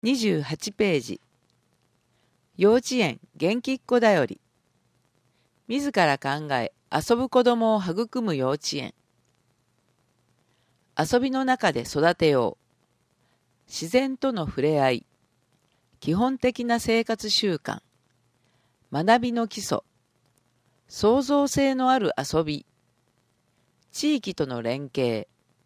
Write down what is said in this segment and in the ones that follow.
28ページ。幼稚園元気っ子だより。自ら考え、遊ぶ子供を育む幼稚園。遊びの中で育てよう。自然との触れ合い。基本的な生活習慣。学びの基礎。創造性のある遊び。地域との連携。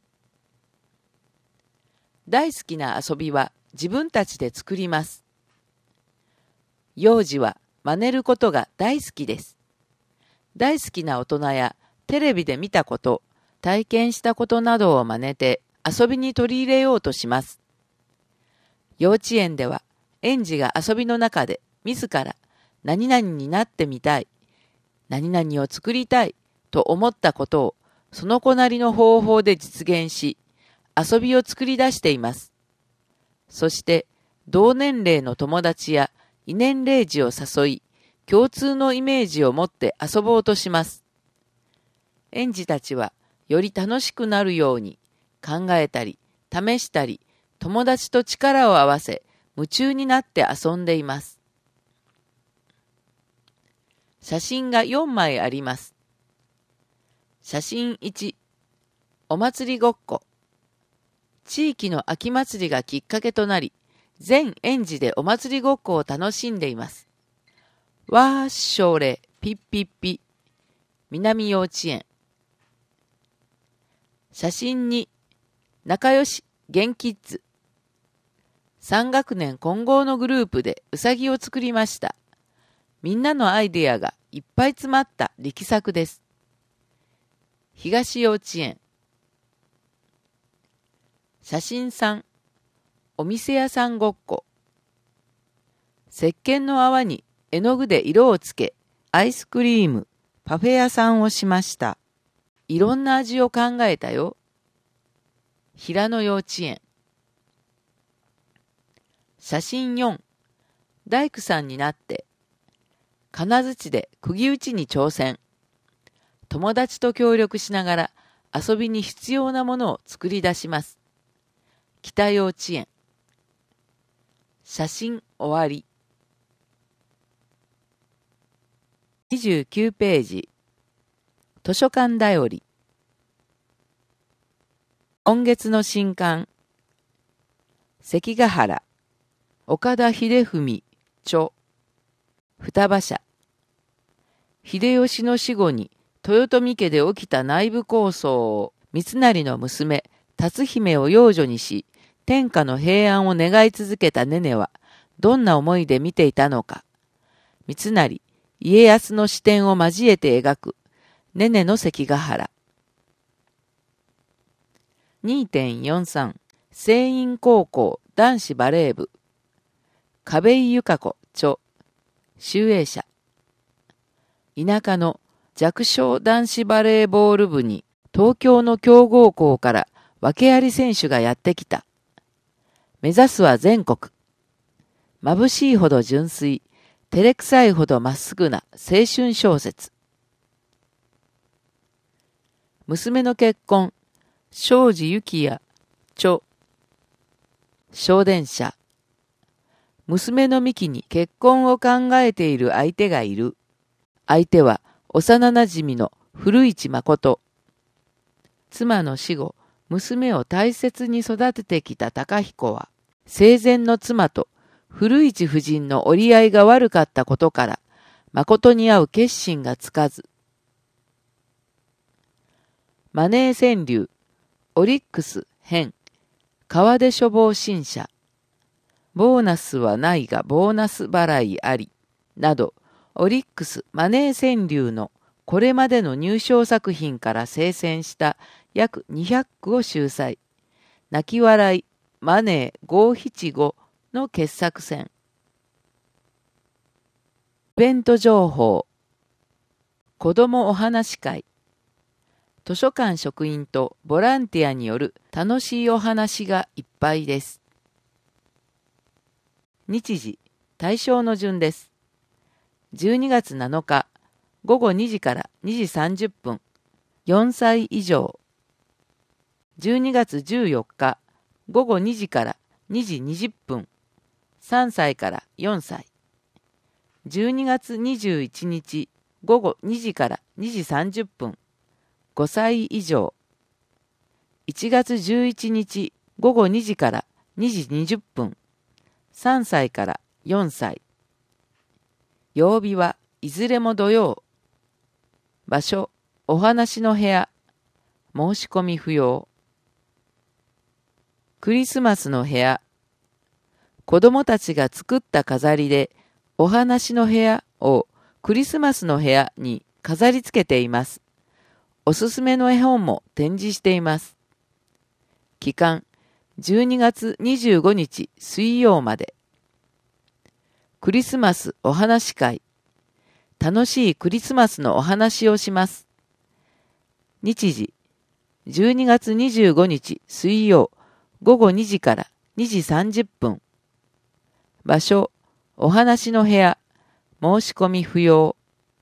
大好きな遊びは自分たちで作ります。幼児は真似ることが大好きです。大好きな大人やテレビで見たこと、体験したことなどを真似て遊びに取り入れようとします。幼稚園では園児が遊びの中で自ら何々になってみたい、何々を作りたいと思ったことをその子なりの方法で実現し、遊びを作り出しています。そして同年齢の友達や異年齢児を誘い、共通のイメージを持って遊ぼうとします。園児たちはより楽しくなるように考えたり、試したり、友達と力を合わせ、夢中になって遊んでいます。写真が4枚あります。写真1、お祭りごっこ。地域の秋祭りがきっかけとなり、全園児でお祭りごっこを楽しんでいます。わーしょーれ、ピッピッピ。南幼稚園。写真2、仲良し、元キッズ。3学年混合のグループでうさぎを作りました。みんなのアイデアがいっぱい詰まった力作です。東幼稚園。写真3、お店屋さんごっこ。石鹸の泡に絵の具で色をつけ、アイスクリーム、パフェ屋さんをしました。いろんな味を考えたよ。平野幼稚園。写真4、大工さんになって、金槌で釘打ちに挑戦。友達と協力しながら遊びに必要なものを作り出します。北幼稚園。写真終わり。29ページ。図書館だより。今月の新刊。関ヶ原。岡田秀文著。双葉社。秀吉の死後に豊臣家で起きた内部抗争を三成の娘辰姫を養女にし、天下の平安を願い続けたネネはどんな思いで見ていたのか。三成、家康の視点を交えて描くネネの関ヶ原。2.43 聖院高校男子バレー部。壁井由香子著。集英社。田舎の弱小男子バレーボール部に東京の強豪校から訳あり選手がやってきた。目指すは全国。眩しいほど純粋、照れくさいほどまっすぐな青春小説。娘の結婚、庄司幸也著。小電車。娘の美紀に結婚を考えている相手がいる。相手は幼なじみの古市誠。妻の死後、娘を大切に育ててきた貴彦は、生前の妻と古市夫人の折り合いが悪かったことから、誠に会う決心がつかず。マネー川柳、オリックス編、川出処方新社。ボーナスはないがボーナス払いあり。など、オリックスマネー川柳のこれまでの入賞作品から精選した約200句を秀載。泣き笑い、マネー575の傑作選。イベント情報。子どもお話会。図書館職員とボランティアによる楽しいお話がいっぱいです。日時、対象の順です。12月7日、午後2時から2時30分、4歳以上。12月14日、午後2時から2時20分、 3歳から4歳。12月21日午後2時から2時30分、5歳以上。1月11日午後2時から2時20分、3歳から4歳。曜日はいずれも土曜。場所、お話の部屋。申し込み不要。クリスマスの部屋。子供たちが作った飾りで、お話の部屋をクリスマスの部屋に飾り付けています。おすすめの絵本も展示しています。期間、12月25日水曜まで。クリスマスお話会。楽しいクリスマスのお話をします。日時、12月25日水曜午後2時から2時30分。場所、お話の部屋。申し込み不要。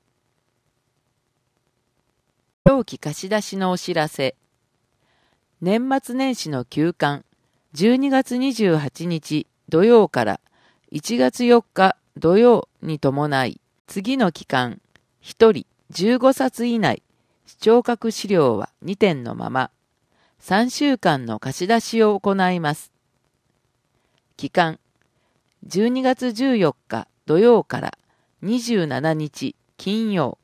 表記貸し出しのお知らせ。年末年始の休館、12月28日土曜から1月4日土曜に伴い、次の期間、1人15冊以内、視聴覚資料は2点のまま、3週間の貸し出しを行います。期間、12月14日土曜から27日金曜。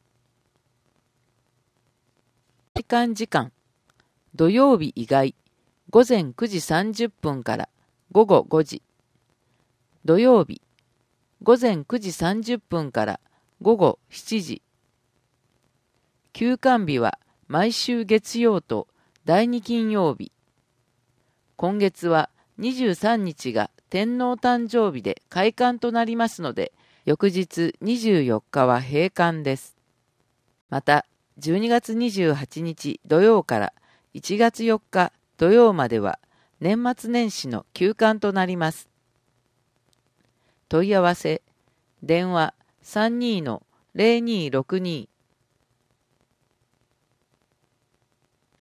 開館時間、土曜日以外、午前9時30分から午後5時。土曜日、午前9時30分から午後7時。休館日は毎週月曜と第2金曜日。今月は23日が天皇誕生日で開館となりますので、翌日24日は閉館です。また、12月28日土曜から1月4日土曜までは年末年始の休館となります。問い合わせ、電話 32-0262